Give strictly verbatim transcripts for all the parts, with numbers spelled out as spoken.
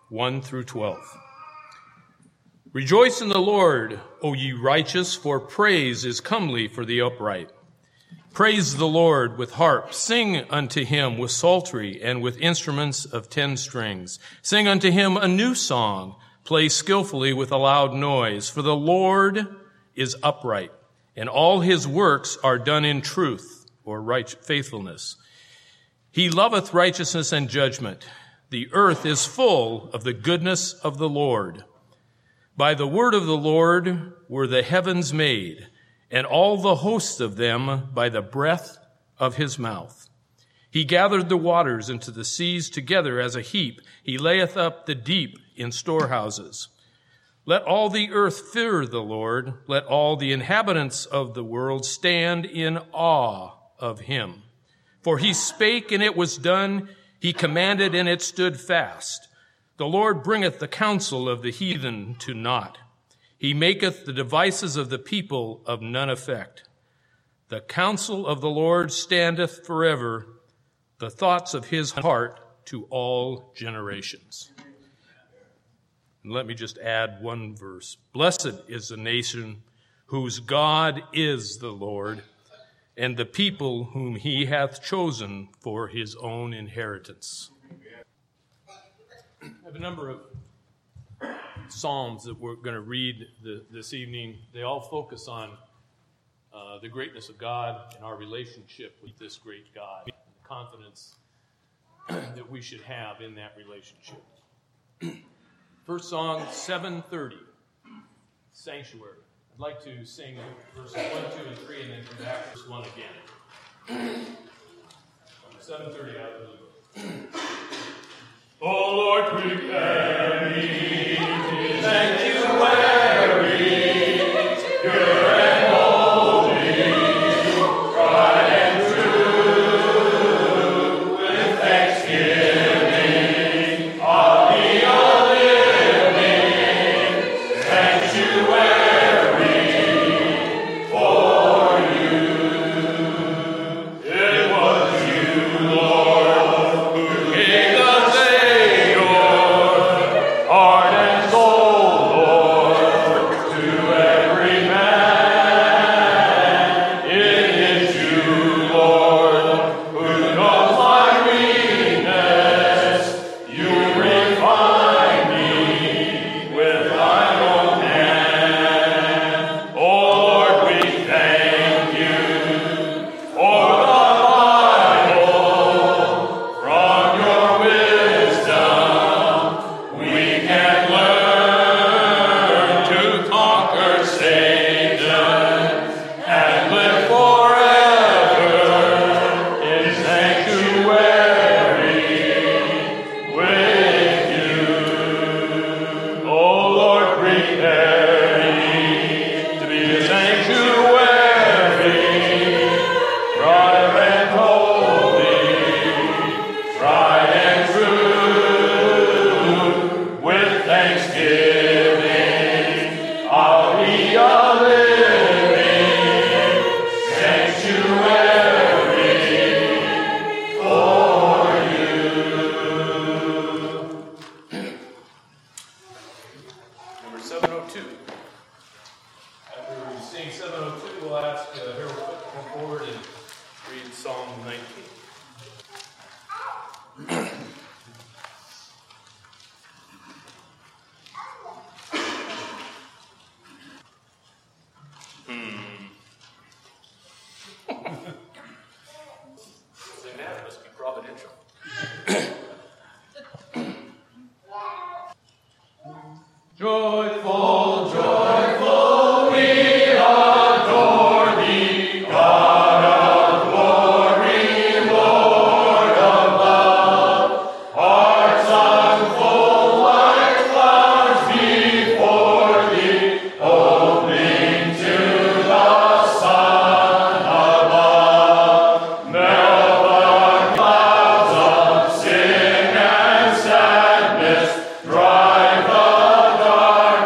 one through twelve. Rejoice in the Lord, O ye righteous, for praise is comely for the upright. Praise the Lord with harps. Sing unto him with psaltery and with instruments of ten strings. Sing unto him a new song. Play skillfully with a loud noise. For the Lord is upright, and all his works are done in truth, or right faithfulness. He loveth righteousness and judgment. The earth is full of the goodness of the Lord. By the word of the Lord were the heavens made, and all the hosts of them by the breath of his mouth. He gathered the waters into the seas together as a heap. He layeth up the deep in storehouses. Let all the earth fear the Lord. Let all the inhabitants of the world stand in awe of him. For he spake, and it was done. He commanded, and it stood fast. The Lord bringeth the counsel of the heathen to naught. He maketh the devices of the people of none effect. The counsel of the Lord standeth forever, the thoughts of his heart to all generations. And let me just add one verse. Blessed is the nation whose God is the Lord, and the people whom he hath chosen for his own inheritance. I have a number of Psalms that we're going to read the, this evening. They all focus on uh, the greatness of God and our relationship with this great God, and the confidence that we should have in that relationship. First song, seven thirty, Sanctuary. I'd like to sing verses one, two, and three, and then come back to verse one again. seven thirty out of the book. O Lord, prepare me to sanctuary, pure and holy, tried and true, with thanksgiving, I'll be a living sanctuary for you. It was you, Lord, who gave the heart and soul, Lord, to every man. It is you, Lord, who knows my weakness. You refine me with thine own hand. Oh, Lord, we thank you for the Bible. From your wisdom we can learn to conquer Satan and live forever in sanctuary with you. Oh Lord, prepare me to be a sanctuary, pure and holy, tried and true, with thanksgiving, I'll be a living sanctuary for you. Number seven oh two. After we sing seven oh two, we'll ask uh, Harold Foote to come forward and read Psalm nineteen. Saying that must be providential. Joyful, joyful, we adore thee, God of glory, Lord of love. Hearts unfold like flowers before thee, opening to the sun above. Melt the clouds of sin and sadness, drive the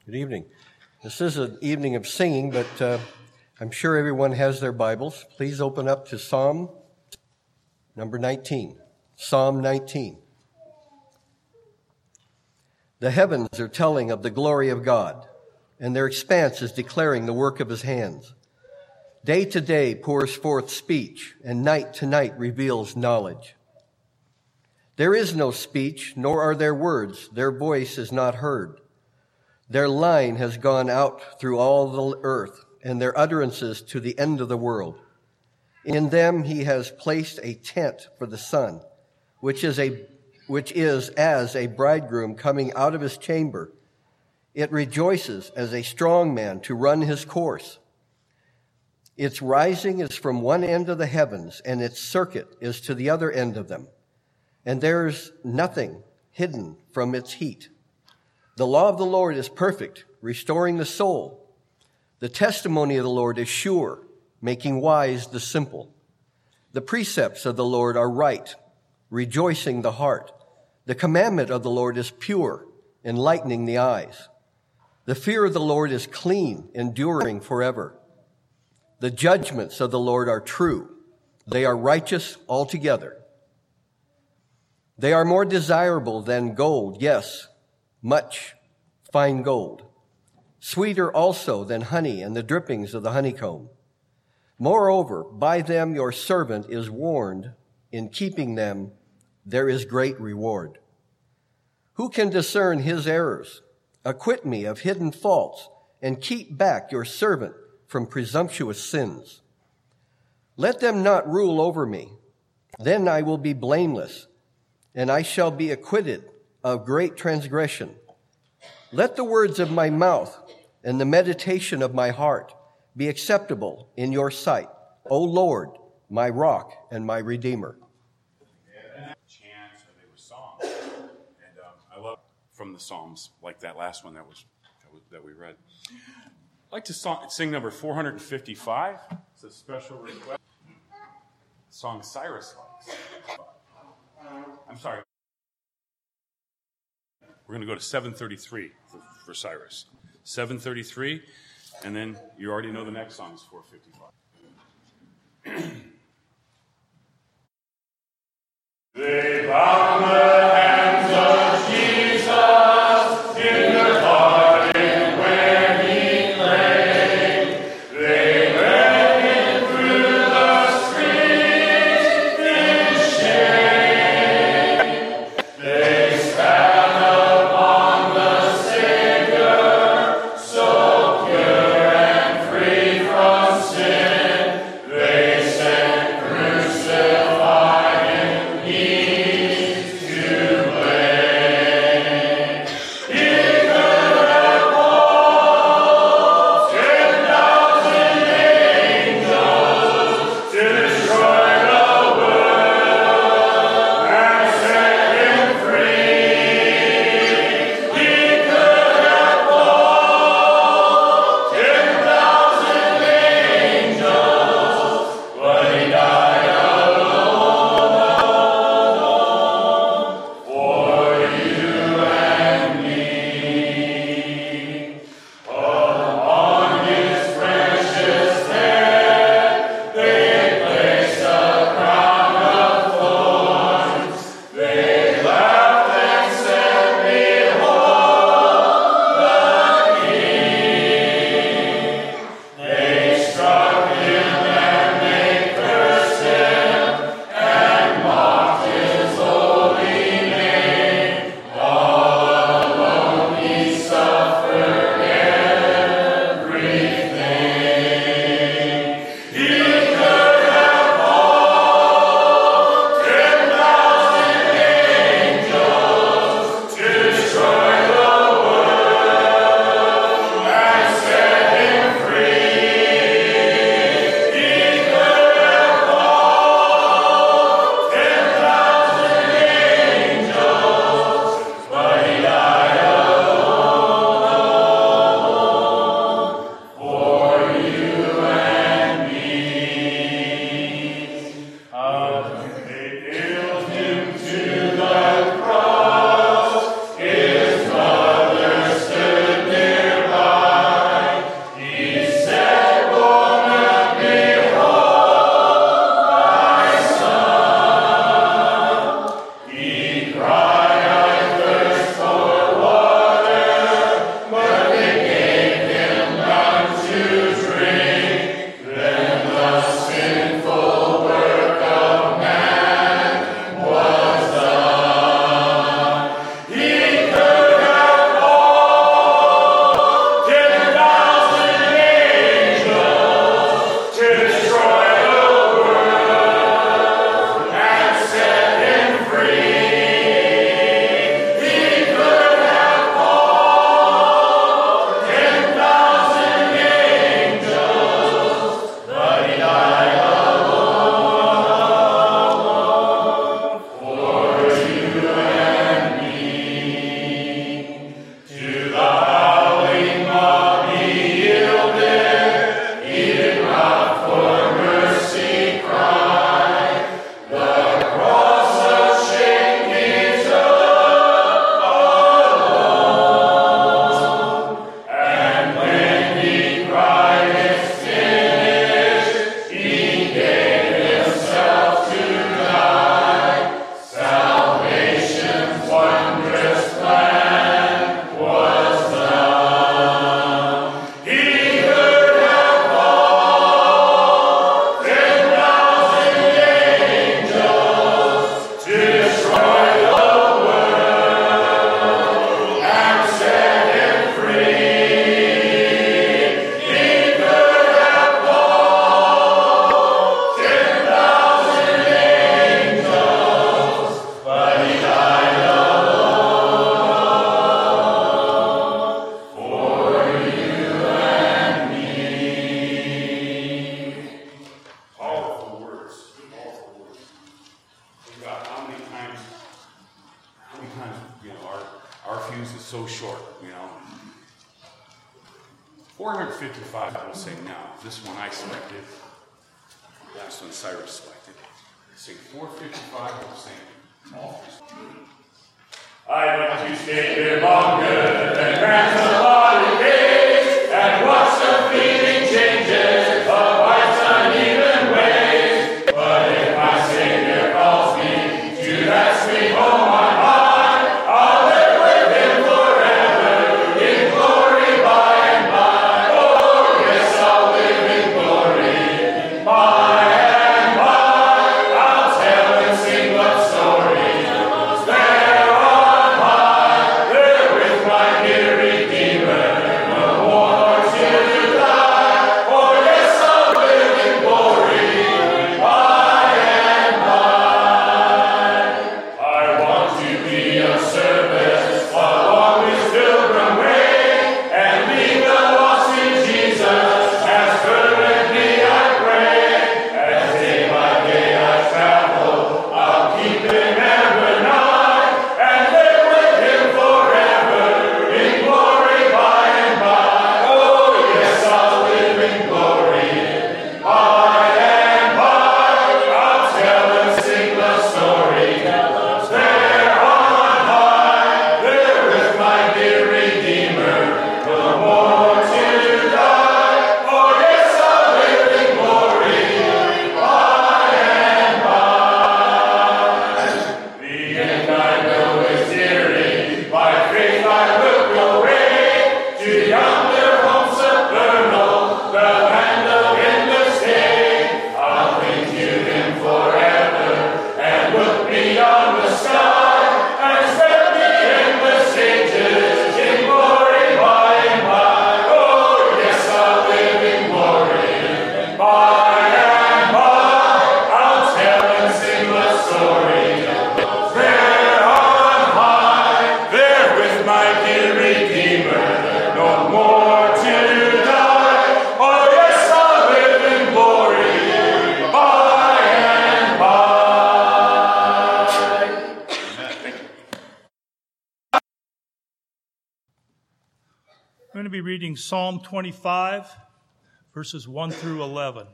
Good evening. This is an evening of singing, but uh, I'm sure everyone has their Bibles. Please open up to Psalm number nineteen. Psalm nineteen. The heavens are telling of the glory of God, and their expanse is declaring the work of his hands. Day to day pours forth speech, and night to night reveals knowledge. There is no speech, nor are there words. Their voice is not heard. Their line has gone out through all the earth, and their utterances to the end of the world. In them he has placed a tent for the sun, which is a which is as a bridegroom coming out of his chamber. It rejoices as a strong man to run his course. Its rising is from one end of the heavens, and its circuit is to the other end of them. And there is nothing hidden from its heat. The law of the Lord is perfect, restoring the soul. The testimony of the Lord is sure, making wise the simple. The precepts of the Lord are right, rejoicing the heart. The commandment of the Lord is pure, enlightening the eyes. The fear of the Lord is clean, enduring forever. The judgments of the Lord are true. They are righteous altogether. They are more desirable than gold, yes, much fine gold, sweeter also than honey and the drippings of the honeycomb. Moreover, by them your servant is warned. In keeping them, there is great reward. Who can discern his errors? Acquit me of hidden faults, and keep back your servant from presumptuous sins. Let them not rule over me. Then I will be blameless, and I shall be acquitted of great transgression. Let the words of my mouth and the meditation of my heart be acceptable in your sight, O Lord, my rock and my redeemer. Chants, or they were songs, and um, I love from the Psalms, like that last one that was that, was, that we read. I'd like to song, sing number four hundred fifty-five. It's a special request. Song Cyrus likes. I'm sorry. We're going to go to seven thirty-three for, for Cyrus. seven thirty-three, and then you already know the next song is four fifty-five. They bound the hands of Jesus in their garden where he lay. They led him through the streets in shame. They spat upon the Savior, so pure and free from sin. They sent crucified him east to four fifty-five, I will say now. This one I selected. Last one Cyrus selected. Sing four fifty-five, I will sing all. I'd like to stay here longer than grant a body days and watch the fleeting changes of life's uneven ways. But if my Savior calls me to that sweet home on high, I'll live with Him forever in glory by and by. Oh, yes, I'll live in glory by and by. I'll tell and sing love stories. There on high, there with my dear Redeemer. No more to die. Oh, yes, I'll live in glory by and by. I want to be of service along this pilgrim way and lead the lost in Jesus as fervently I pray. As day by day I travel, I'll keep Him ever nigh and live with Him forever in glory by and by. Oh, yes, I'll live in glory by and by. I'll tell and sing the story. There on high, there with my dear Redeemer, no more to die. Oh, yes, I'll live in glory by and by. The end I know is nearing, by faith I look away to yonder home supernal, the land of endless day. I'll cling to Him forever and look beyond the sky and spend the endless ages in glory by and by. Oh, yes, I'll live in glory by and by. I'll tell and sing the story. There on high, there with my dear Redeemer, no more to die. Oh, yes, I'll live in glory by and by. Thank you. I'm going to be reading Psalm twenty-five, verses one through eleven.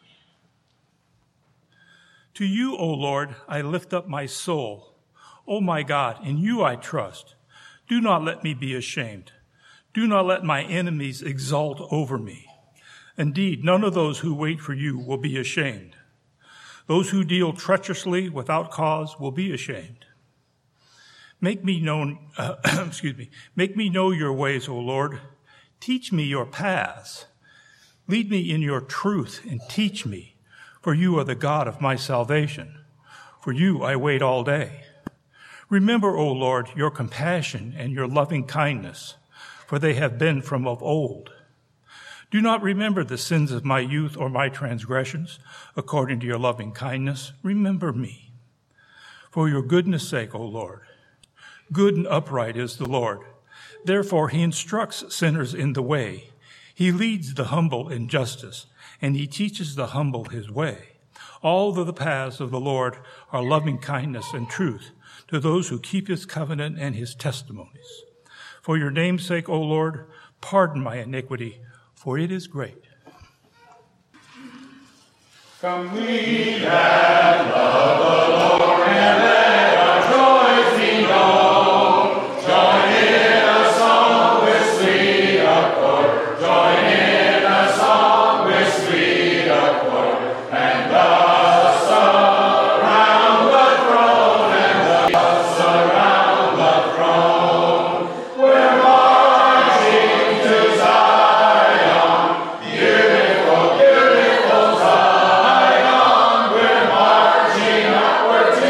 To you, O Lord, I lift up my soul. O my God, in you I trust. Do not let me be ashamed. Do not let my enemies exult over me. Indeed, none of those who wait for you will be ashamed. Those who deal treacherously without cause will be ashamed. Make me known, uh, excuse me, make me know your ways, O Lord. Teach me your paths. Lead me in your truth and teach me, for you are the God of my salvation. For you I wait all day. Remember, O Lord, your compassion and your loving kindness, for they have been from of old. Do not remember the sins of my youth or my transgressions. According to your loving kindness, remember me. For your goodness' sake, O Lord. Good and upright is the Lord. Therefore he instructs sinners in the way. He leads the humble in justice, and he teaches the humble his way. All of the paths of the Lord are loving kindness and truth to those who keep his covenant and his testimonies. For your name's sake, O Lord, pardon my iniquity, for it is great. Come we that love the Lord and let our joys be known. Join in a song with sweet accord. Join in a song with sweet accord. And thus around the throne, and thus around the throne, we're marching to Zion, beautiful, beautiful Zion. We're marching upward to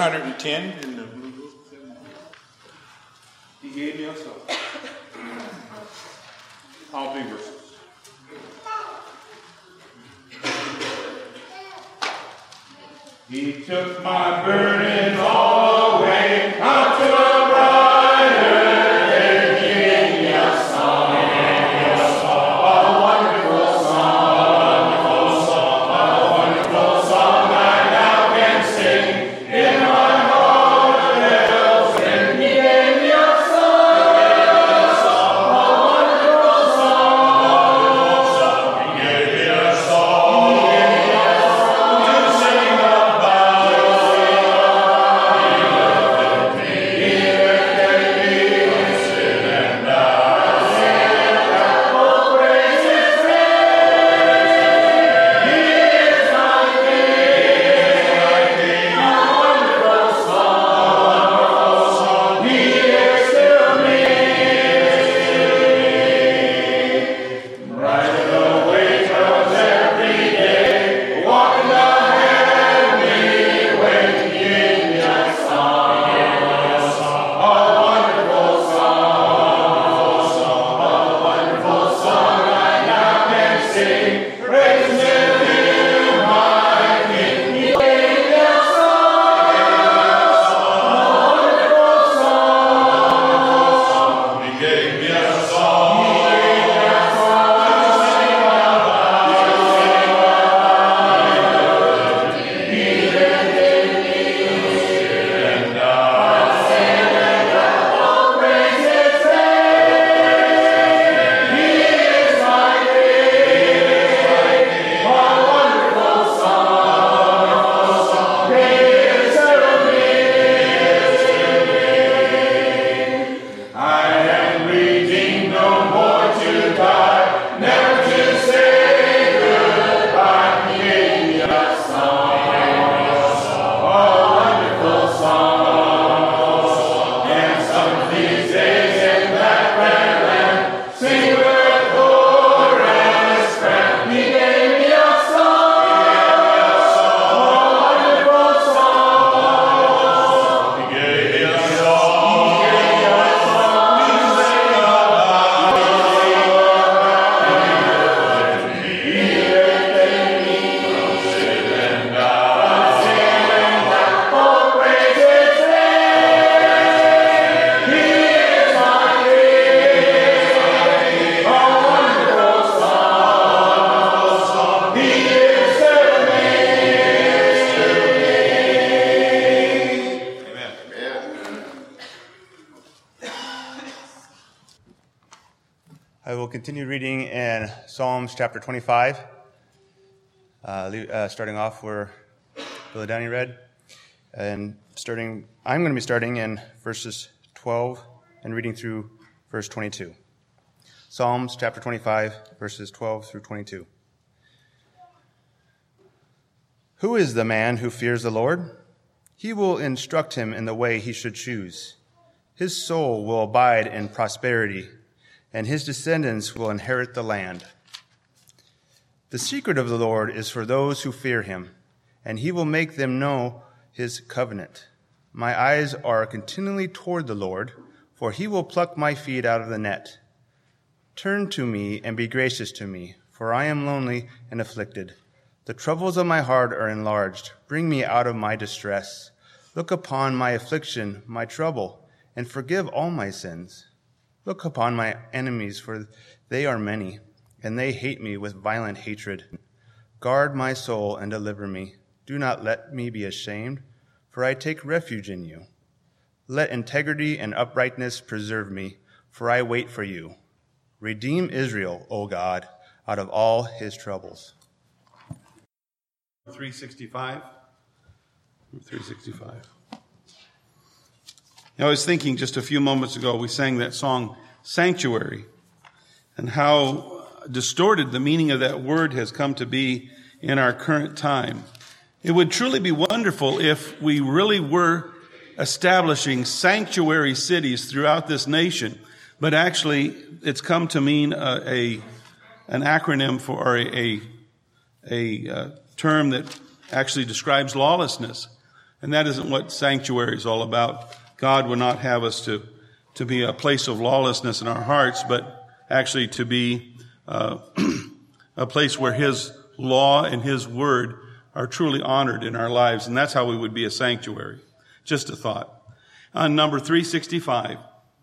hundred ten in the blue book. He gave me a song. All three verses. He took my burden all away, out to a brighter day. He gave me a song, a song, a wonderful song, a wonderful song, a wonderful song I now can sing in my heart bells. And he gave me a song, a song, a wonderful song. He gave me a song, he gave me a song to sing about. I will continue reading in Psalms chapter twenty-five, uh, uh, starting off where Billy Downey read, and starting. I'm going to be starting in verses twelve and reading through verse twenty-two. Psalms chapter twenty-five, verses twelve through twenty-two. Who is the man who fears the Lord? He will instruct him in the way he should choose. His soul will abide in prosperity, and his descendants will inherit the land. The secret of the Lord is for those who fear him, and he will make them know his covenant. My eyes are continually toward the Lord, for he will pluck my feet out of the net. Turn to me and be gracious to me, for I am lonely and afflicted. The troubles of my heart are enlarged. Bring me out of my distress. Look upon my affliction, my trouble, and forgive all my sins. Look upon my enemies, for they are many, and they hate me with violent hatred. Guard my soul and deliver me. Do not let me be ashamed, for I take refuge in you. Let integrity and uprightness preserve me, for I wait for you. Redeem Israel, O God, out of all his troubles. three sixty-five. three sixty-five. I was thinking just a few moments ago, we sang that song, Sanctuary, and how distorted the meaning of that word has come to be in our current time. It would truly be wonderful if we really were establishing sanctuary cities throughout this nation, but actually it's come to mean a, a an acronym for or a, a, a uh, term that actually describes lawlessness. And that isn't what sanctuary is all about. God would not have us to, to be a place of lawlessness in our hearts, but actually to be uh, a place where his law and his word are truly honored in our lives. And that's how we would be a sanctuary. Just a thought. On number three sixty-five.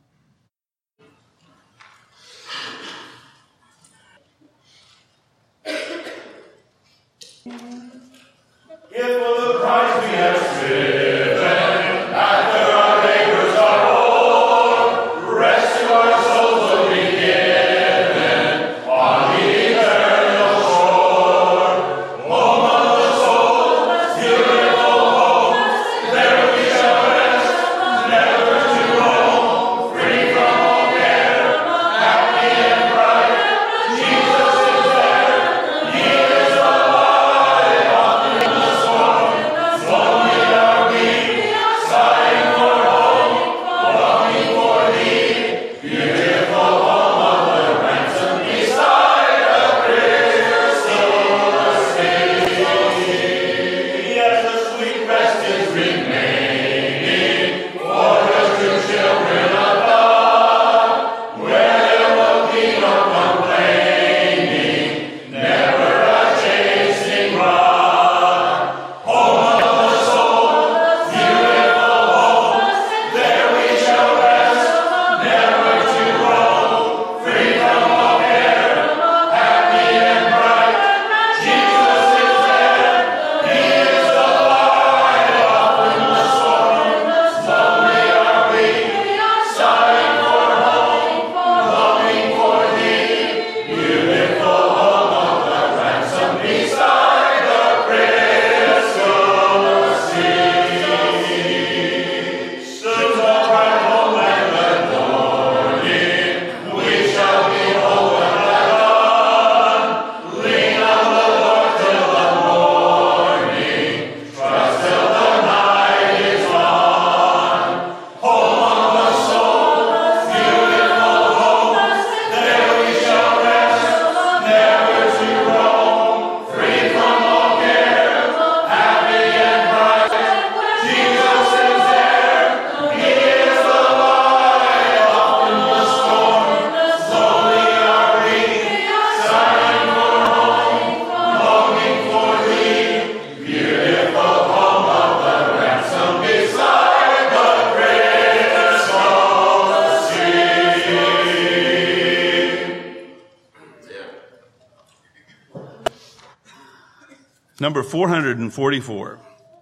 Number four hundred forty-four.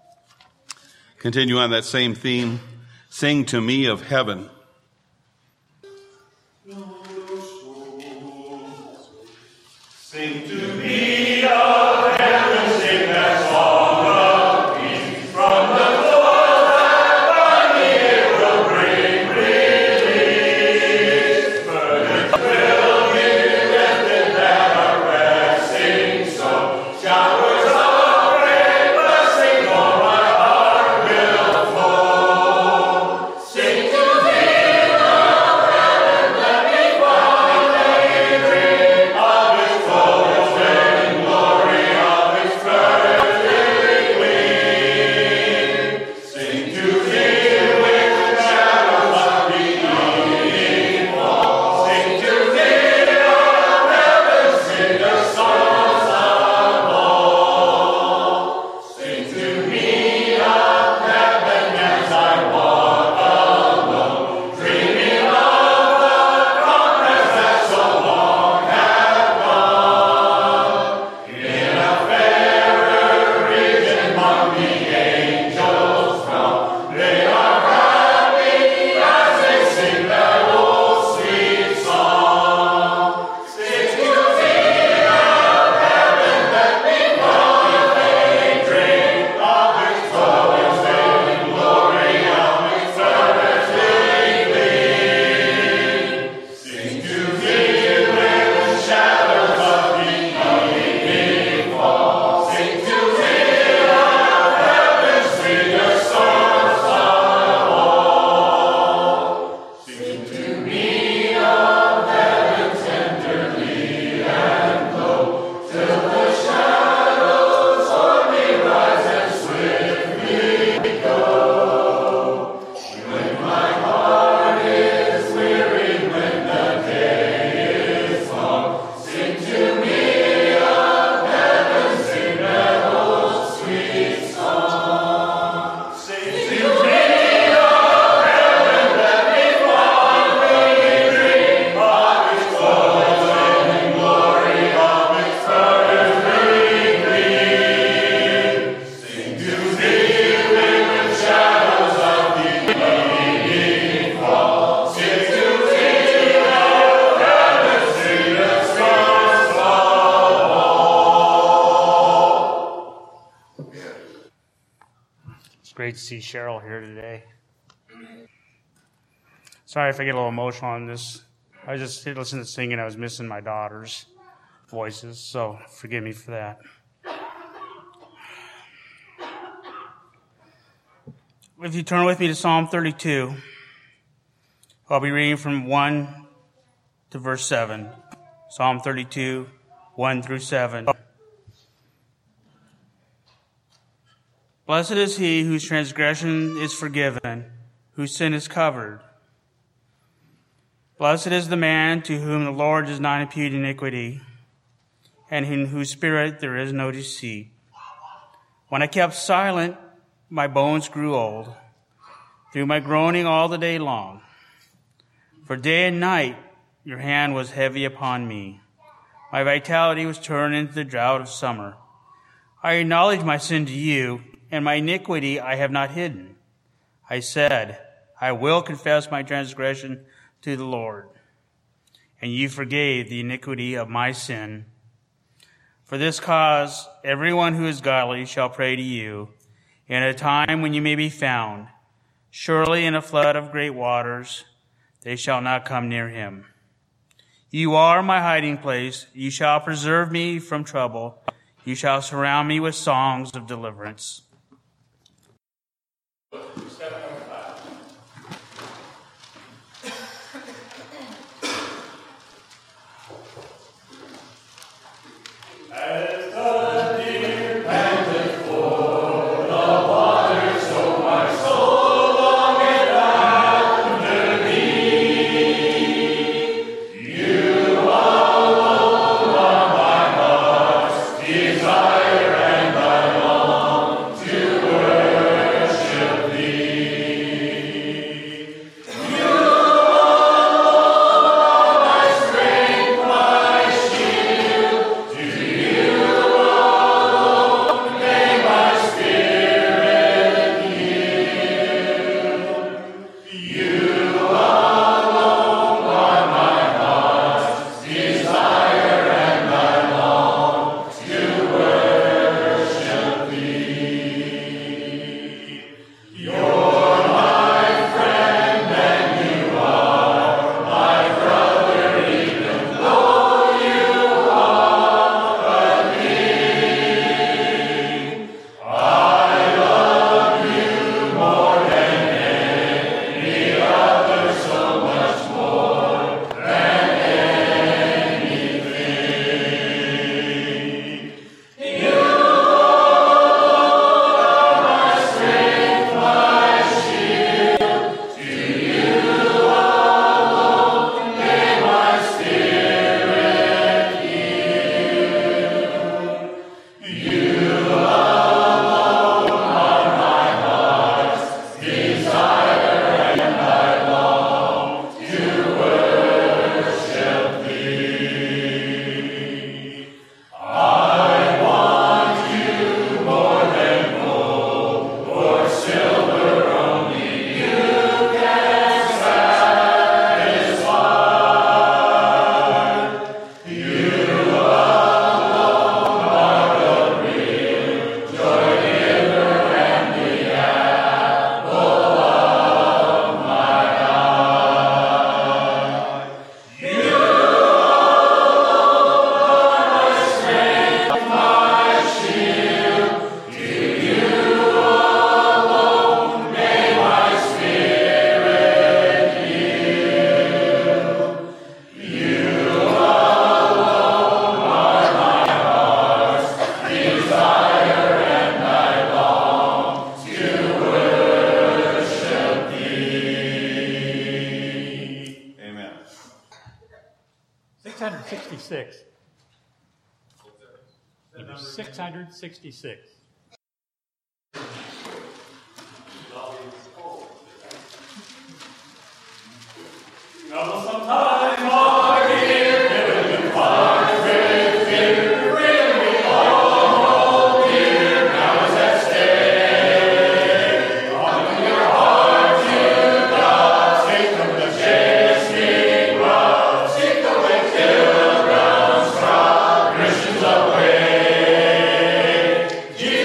Continue on that same theme. Sing to me of heaven. Sing to me of heaven, sing that song of peace. From the clouds that by me it will bring release. Burdens will be lifted that are resting, so showers of rain blessing on my heart will flow. Sing to me of heaven, let me find a dream of its flowing great to see Cheryl here today. Sorry if I get a little emotional on this. I just listened to singing. I was missing my daughter's voices, so forgive me for that. If you turn with me to Psalm thirty-two, I'll be reading from one to verse seven. Psalm thirty-two, one through seven. Blessed is he whose transgression is forgiven, whose sin is covered. Blessed is the man to whom the Lord does not impute iniquity, and in whose spirit there is no deceit. When I kept silent, my bones grew old, through my groaning all the day long. For day and night your hand was heavy upon me. My vitality was turned into the drought of summer. I acknowledged my sin to you, and my iniquity I have not hidden. I said, I will confess my transgression to the Lord, and you forgave the iniquity of my sin. For this cause, everyone who is godly shall pray to you in a time when you may be found. Surely in a flood of great waters, they shall not come near him. You are my hiding place. You shall preserve me from trouble. You shall surround me with songs of deliverance. sixty-six. Number six hundred sixty-six. Jesus.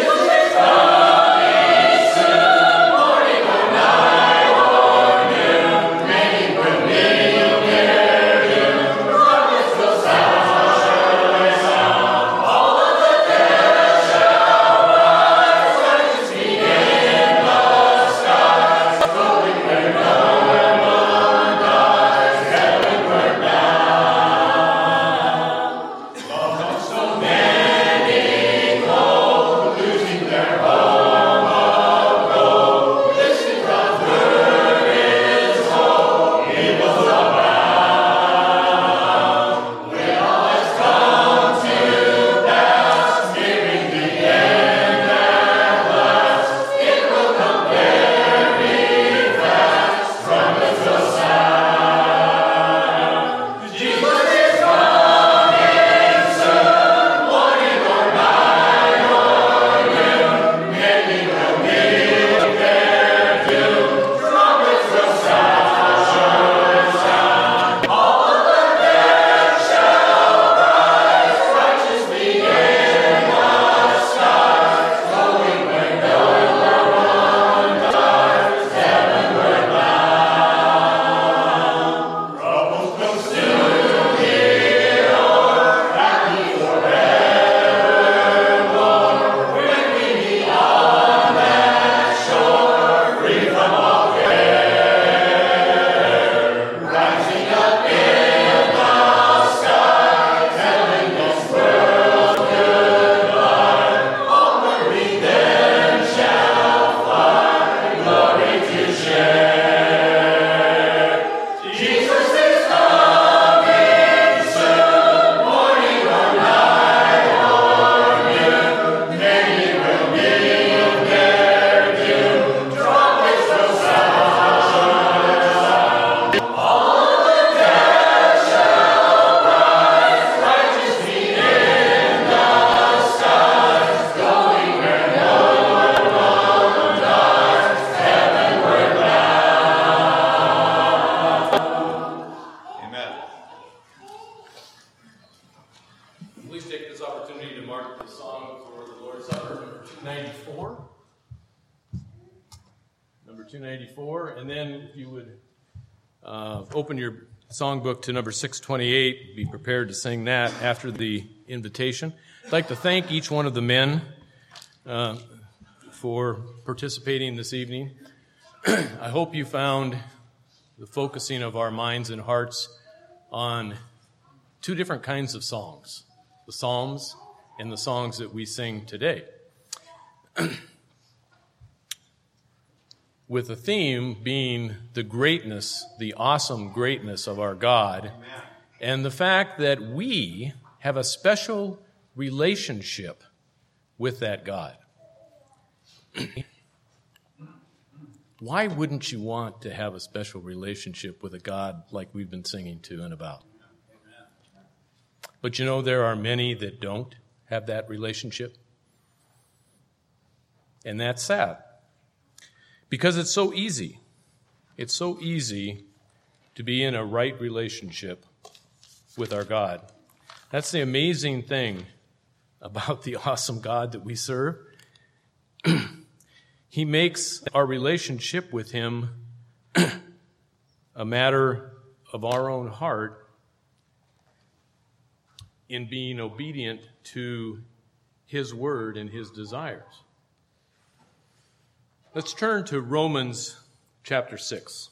opportunity to mark the song for the Lord's Supper, number two ninety-four. Number two ninety-four, and then if you would uh, open your songbook to number six twenty-eight, be prepared to sing that after the invitation. I'd like to thank each one of the men uh, for participating this evening. I hope you found the focusing of our minds and hearts on two different kinds of songs, the Psalms and the songs that we sing today. With the theme being the greatness, the awesome greatness of our God, Amen. And the fact that we have a special relationship with that God. Why wouldn't you want to have a special relationship with a God like we've been singing to and about? But you know, there are many that don't have that relationship. And that's sad. Because it's so easy. It's so easy to be in a right relationship with our God. That's the amazing thing about the awesome God that we serve. He makes our relationship with Him a matter of our own heart in being obedient to His word and His desires. Let's turn to Romans chapter six.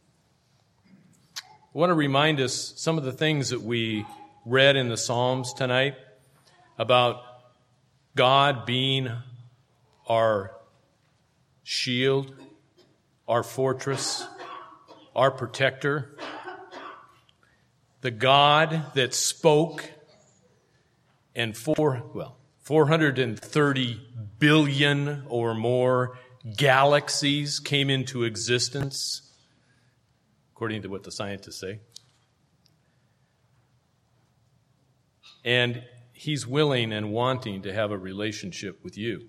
I want to remind us some of the things that we read in the Psalms tonight about God being our shield, our fortress, our protector, the God that spoke and four, well, four hundred thirty billion or more galaxies came into existence, according to what the scientists say. And He's willing and wanting to have a relationship with you.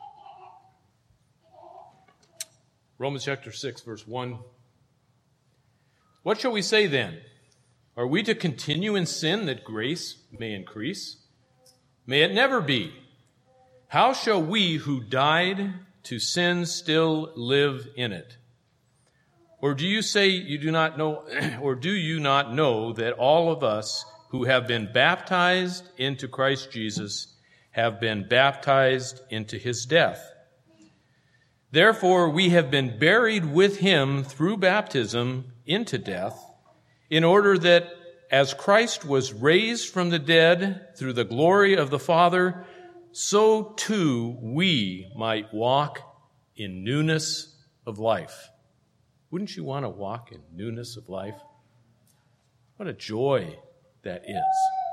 Romans chapter six, verse one. What shall we say then? Are we to continue in sin that grace may increase? May it never be. How shall we who died to sin still live in it? Or do you say you do not know, or do you not know that all of us who have been baptized into Christ Jesus have been baptized into His death? Therefore, we have been buried with Him through baptism into death, in order that as Christ was raised from the dead through the glory of the Father, so too we might walk in newness of life. Wouldn't you want to walk in newness of life? What a joy that is.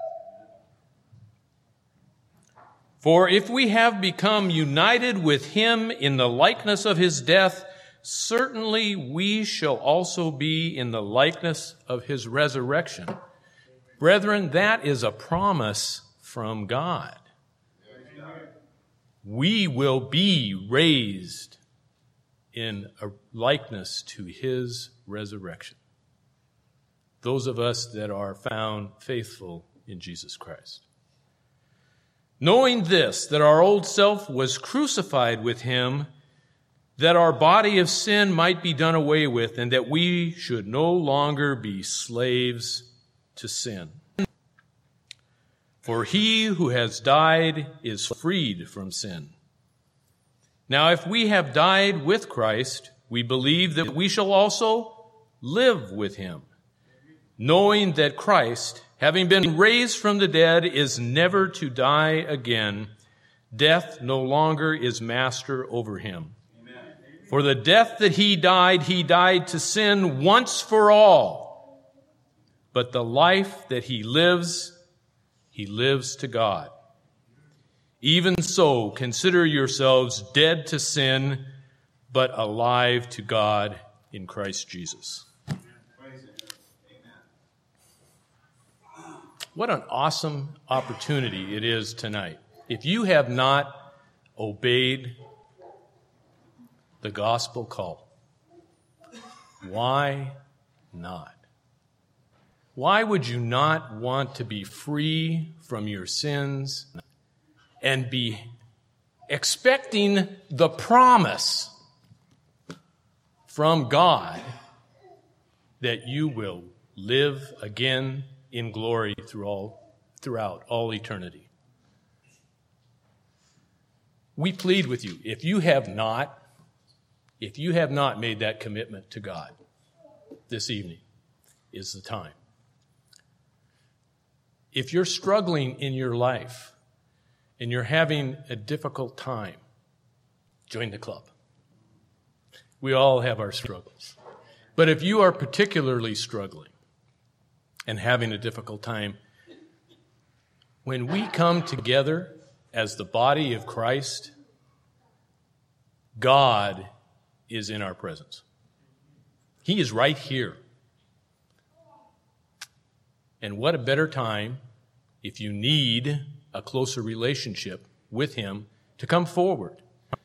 For if we have become united with Him in the likeness of His death, certainly we shall also be in the likeness of His resurrection. Brethren, that is a promise from God. We will be raised in a likeness to His resurrection. Those of us that are found faithful in Jesus Christ. Knowing this, that our old self was crucified with Him, that our body of sin might be done away with, and that we should no longer be slaves to sin. For He who has died is freed from sin. Now, if we have died with Christ, we believe that we shall also live with Him, knowing that Christ, having been raised from the dead, is never to die again. Death no longer is master over Him. Amen. For the death that He died, He died to sin once for all. But the life that He lives, He lives to God. Even so, consider yourselves dead to sin, but alive to God in Christ Jesus. What an awesome opportunity it is tonight. If you have not obeyed the gospel call, why not? Why would you not want to be free from your sins and be expecting the promise from God that you will live again in glory through all, throughout all eternity. We plead with you, if you have not, if you have not made that commitment to God, this evening is the time. If you're struggling in your life and you're having a difficult time, join the club. We all have our struggles. But if you are particularly struggling and having a difficult time, when we come together as the body of Christ, God is in our presence. He is right here. And what a better time if you need a closer relationship with Him to come forward.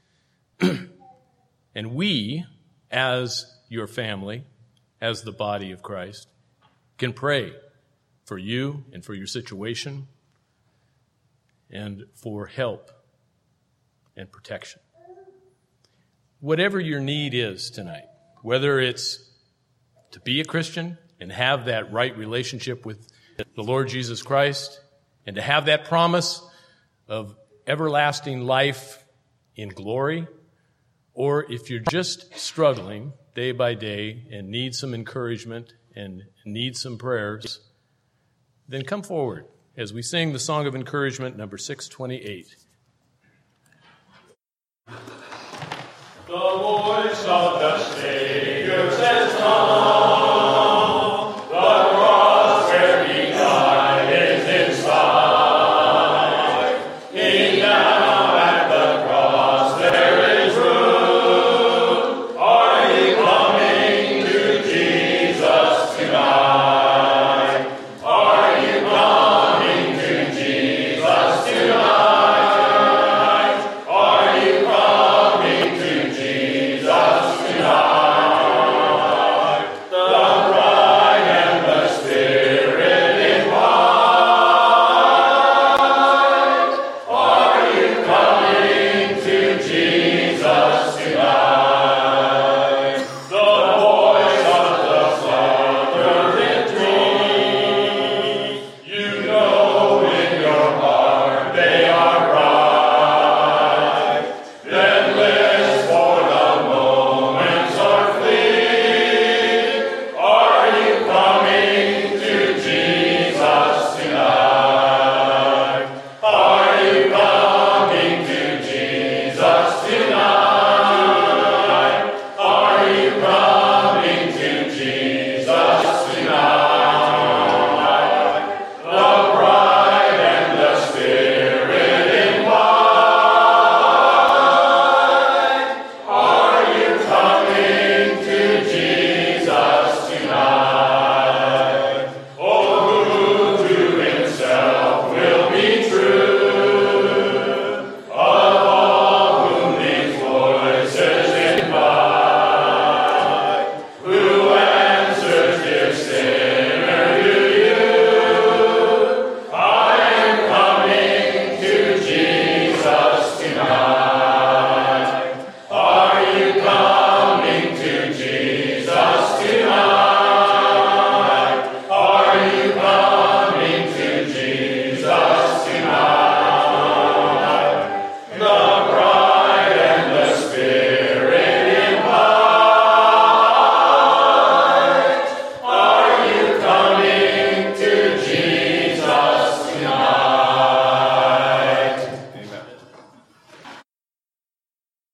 And we, as your family, as the body of Christ, can pray for you and for your situation and for help and protection. Whatever your need is tonight, whether it's to be a Christian and have that right relationship with the Lord Jesus Christ and to have that promise of everlasting life in glory, or if you're just struggling day by day and need some encouragement and need some prayers, then come forward as we sing the Song of Encouragement, number six twenty-eight. The voice of the state.